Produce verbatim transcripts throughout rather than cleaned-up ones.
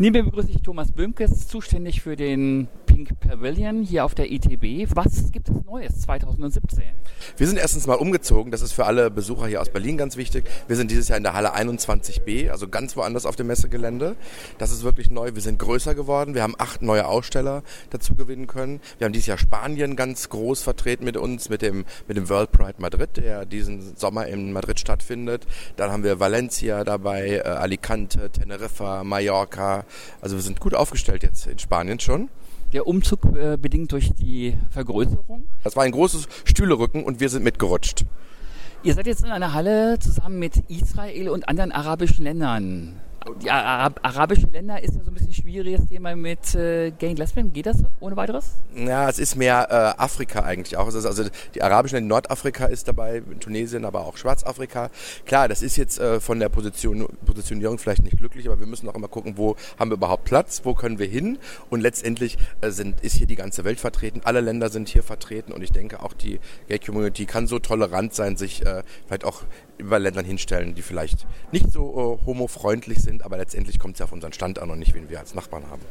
Neben mir begrüße ich Thomas Böhmkes, zuständig für den Pink Pavilion hier auf der I T B. Was gibt es Neues zwanzig siebzehn? Wir sind erstens mal umgezogen, das ist für alle Besucher hier aus Berlin ganz wichtig. Wir sind dieses Jahr in der Halle einundzwanzig b, also ganz woanders auf dem Messegelände. Das ist wirklich neu, wir sind größer geworden, wir haben acht neue Aussteller dazu gewinnen können. Wir haben dieses Jahr Spanien ganz groß vertreten mit uns, mit dem, mit dem World Pride Madrid, der diesen Sommer in Madrid stattfindet. Dann haben wir Valencia dabei, äh, Alicante, Teneriffa, Mallorca. Also wir sind gut aufgestellt jetzt in Spanien schon. Der Umzug äh, bedingt durch die Vergrößerung? Das war ein großes Stühlerücken und wir sind mitgerutscht. Ihr seid jetzt in einer Halle zusammen mit Israel und anderen arabischen Ländern. Die Arab- arabische Länder ist ja so ein bisschen schwieriges Thema mit äh, Gay und Lesbian. Geht das ohne weiteres? Ja, es ist mehr äh, Afrika eigentlich auch. Also, also die arabischen Länder, Nordafrika ist dabei, Tunesien, aber auch Schwarzafrika. Klar, das ist jetzt äh, von der Position, Positionierung vielleicht nicht glücklich, aber wir müssen auch immer gucken, wo haben wir überhaupt Platz, wo können wir hin. Und letztendlich äh, sind, ist hier die ganze Welt vertreten. Alle Länder sind hier vertreten und ich denke auch die Gay-Community kann so tolerant sein, sich äh, vielleicht auch über Ländern hinstellen, die vielleicht nicht so äh, homofreundlich sind, aber letztendlich kommt es ja auf unseren Stand an und nicht, wen wir als Nachbarn haben.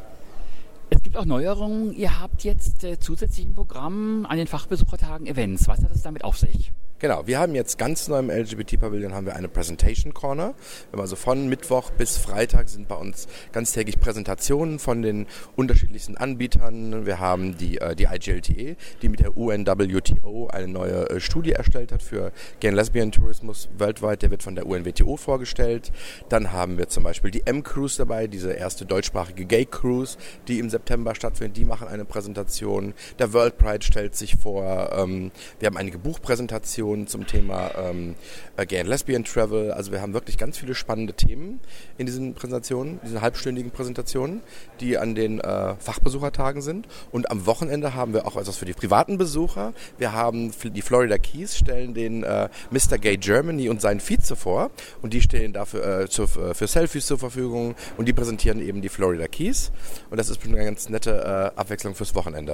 Es gibt auch Neuerungen. Ihr habt jetzt äh, zusätzlich im Programm an den Fachbesuchertagen Events. Was hat es damit auf sich? Genau, wir haben jetzt ganz neu im L G B T-Pavilion haben wir eine Presentation Corner. Wir haben also von Mittwoch bis Freitag sind bei uns ganztägig Präsentationen von den unterschiedlichsten Anbietern. Wir haben die, äh, die I G L T E, die mit der U N W T O eine neue äh, Studie erstellt hat für Gay und Lesbian Tourismus weltweit. Der wird von der U N W T O vorgestellt. Dann haben wir zum Beispiel die M-Cruise dabei, diese erste deutschsprachige Gay-Cruise, die im September stattfindet. Die machen eine Präsentation. Der World Pride stellt sich vor. Ähm, wir haben einige Buchpräsentationen zum Thema ähm, Gay and Lesbian Travel. Also wir haben wirklich ganz viele spannende Themen in diesen Präsentationen, diesen halbstündigen Präsentationen, die an den äh, Fachbesuchertagen sind. Und am Wochenende haben wir auch etwas für die privaten Besucher. Wir haben die Florida Keys, stellen den äh, Mister Gay Germany und seinen Vize vor. Und die stehen dafür äh, zu, für Selfies zur Verfügung. Und die präsentieren eben die Florida Keys. Und das ist eine ganz nette äh, Abwechslung fürs Wochenende.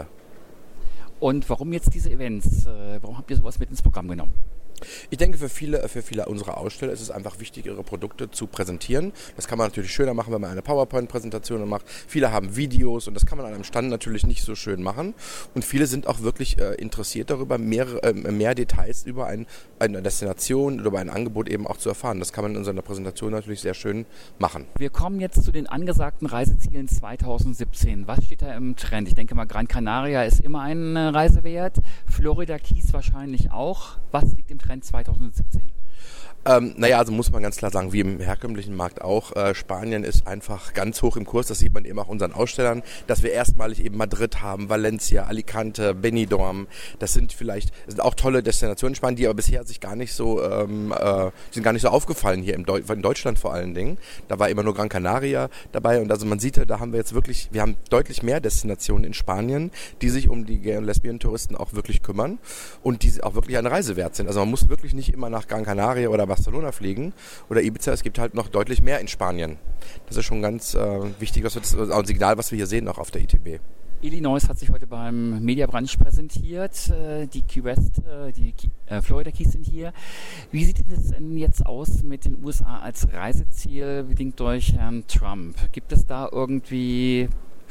Und warum jetzt diese Events? Warum habt ihr sowas mit ins Programm genommen? Ich denke, für viele, für viele unserer Aussteller ist es einfach wichtig, ihre Produkte zu präsentieren. Das kann man natürlich schöner machen, wenn man eine PowerPoint-Präsentation macht. Viele haben Videos und das kann man an einem Stand natürlich nicht so schön machen. Und viele sind auch wirklich äh, interessiert darüber, mehr, äh, mehr Details über ein, eine Destination oder über ein Angebot eben auch zu erfahren. Das kann man in so einer Präsentation natürlich sehr schön machen. Wir kommen jetzt zu den angesagten Reisezielen zwanzig siebzehn. Was steht da im Trend? Ich denke mal, Gran Canaria ist immer ein Reise wert. Florida Keys wahrscheinlich auch. Was liegt im Trend zwanzig siebzehn? Ähm, naja, also muss man ganz klar sagen, wie im herkömmlichen Markt auch, äh, Spanien ist einfach ganz hoch im Kurs, das sieht man eben auch unseren Ausstellern, dass wir erstmalig eben Madrid haben, Valencia, Alicante, Benidorm, das sind vielleicht, das sind auch tolle Destinationen in Spanien, die aber bisher sich gar nicht so, ähm, äh, sind gar nicht so aufgefallen hier im Deu- in Deutschland vor allen Dingen. Da war immer nur Gran Canaria dabei und also man sieht, da haben wir jetzt wirklich, wir haben deutlich mehr Destinationen in Spanien, die sich um die Gay- und Lesbian-Touristen auch wirklich kümmern und die auch wirklich eine Reise wert sind. Also man muss wirklich nicht immer nach Gran Canaria oder Barcelona fliegen oder Ibiza, es gibt halt noch deutlich mehr in Spanien. Das ist schon ganz äh, wichtig, dass wir das, auch ein Signal, was wir hier sehen, auch auf der I T B. Illinois hat sich heute beim Media Brunch präsentiert. Die Key West, die Key, Florida Keys sind hier. Wie sieht es denn jetzt aus mit den U S A als Reiseziel, bedingt durch Herrn Trump? Gibt es da irgendwie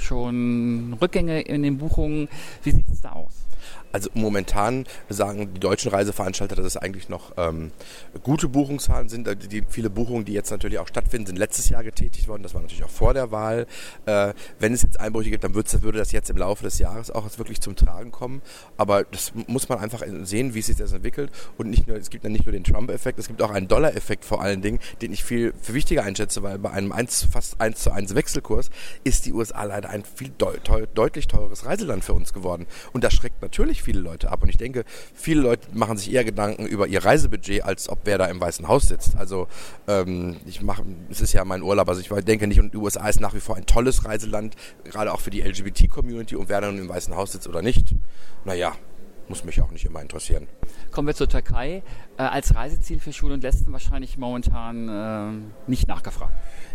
schon Rückgänge in den Buchungen? Wie sieht es da aus? Also momentan sagen die deutschen Reiseveranstalter, dass es eigentlich noch ähm, gute Buchungszahlen sind. Die, die viele Buchungen, die jetzt natürlich auch stattfinden, sind letztes Jahr getätigt worden. Das war natürlich auch vor der Wahl. Äh, wenn es jetzt Einbrüche gibt, dann das, würde das jetzt im Laufe des Jahres auch wirklich zum Tragen kommen. Aber das muss man einfach sehen, wie es sich das entwickelt. Und nicht nur, es gibt dann nicht nur den Trump-Effekt, es gibt auch einen Dollar-Effekt vor allen Dingen, den ich viel für wichtiger einschätze, weil bei einem eins, fast eins zu eins Wechselkurs ist die U S A leider ein viel deut, deutlich teures Reiseland für uns geworden. Und das schreckt natürlich viele Leute ab. Und ich denke, viele Leute machen sich eher Gedanken über ihr Reisebudget, als ob wer da im Weißen Haus sitzt. Also ähm, ich mache, es ist ja mein Urlaub, also ich denke nicht, und die U S A ist nach wie vor ein tolles Reiseland, gerade auch für die L G B T-Community, und wer dann im Weißen Haus sitzt oder nicht, naja, muss mich auch nicht immer interessieren. Kommen wir zur Türkei. Äh, als Reiseziel für Schwul und Lesben wahrscheinlich momentan äh, nicht nachgefragt.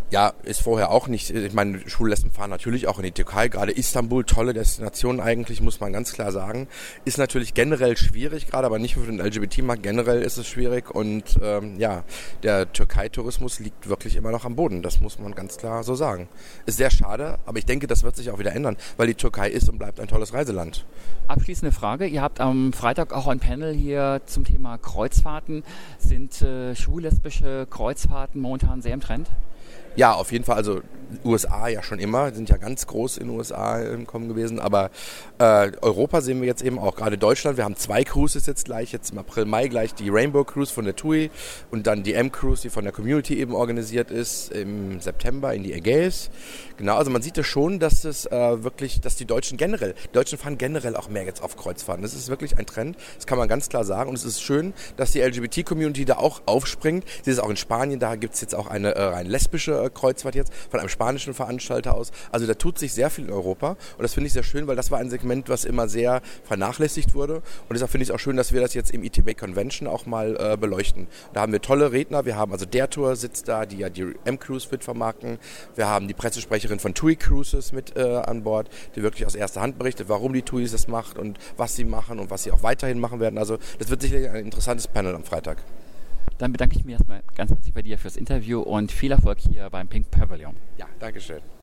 Ja, ist vorher auch nicht. Ich meine, Schulklassen fahren natürlich auch in die Türkei. Gerade Istanbul, tolle Destination eigentlich, muss man ganz klar sagen. Ist natürlich generell schwierig, gerade aber nicht nur für den L G B T-Markt. Generell ist es schwierig und ähm, ja, der Türkei-Tourismus liegt wirklich immer noch am Boden. Das muss man ganz klar so sagen. Ist sehr schade, aber ich denke, das wird sich auch wieder ändern, weil die Türkei ist und bleibt ein tolles Reiseland. Abschließende Frage. Ihr habt am Freitag auch ein Panel hier zum Thema Kreuzfahrten. Sind äh, schwul-lesbische Kreuzfahrten momentan sehr im Trend? Ja, auf jeden Fall. Also U S A ja schon immer, sind ja ganz groß in den U S A im Kommen gewesen, aber äh, Europa sehen wir jetzt eben auch, gerade Deutschland. Wir haben zwei Cruises jetzt gleich, jetzt im April, Mai gleich die Rainbow Cruise von der T U I und dann die M-Cruise, die von der Community eben organisiert ist, im September in die Ägäis. Genau, also man sieht ja schon, dass es äh, wirklich, dass die Deutschen generell, die Deutschen fahren generell auch mehr jetzt auf Kreuzfahrten. Das ist wirklich ein Trend, das kann man ganz klar sagen und es ist schön, dass die L G B T-Community da auch aufspringt. Sie ist auch in Spanien, da gibt es jetzt auch eine äh, rein lesbische äh, Kreuzfahrt jetzt von einem spanischen Veranstalter aus. Also da tut sich sehr viel in Europa und das finde ich sehr schön, weil das war ein Segment, was immer sehr vernachlässigt wurde und deshalb finde ich es auch schön, dass wir das jetzt im I T B Convention auch mal äh, beleuchten. Da haben wir tolle Redner, wir haben also der Tour sitzt da, die ja die M-Cruise mit vermarkten. Wir haben die Pressesprecherin von T U I Cruises mit äh, an Bord, die wirklich aus erster Hand berichtet, warum die T U I das macht und was sie machen und was sie auch weiterhin machen werden. Also das wird sicherlich ein interessantes Panel am Freitag. Dann bedanke ich mich erstmal ganz herzlich bei dir fürs Interview und viel Erfolg hier beim Pink Pavilion. Ja, danke schön.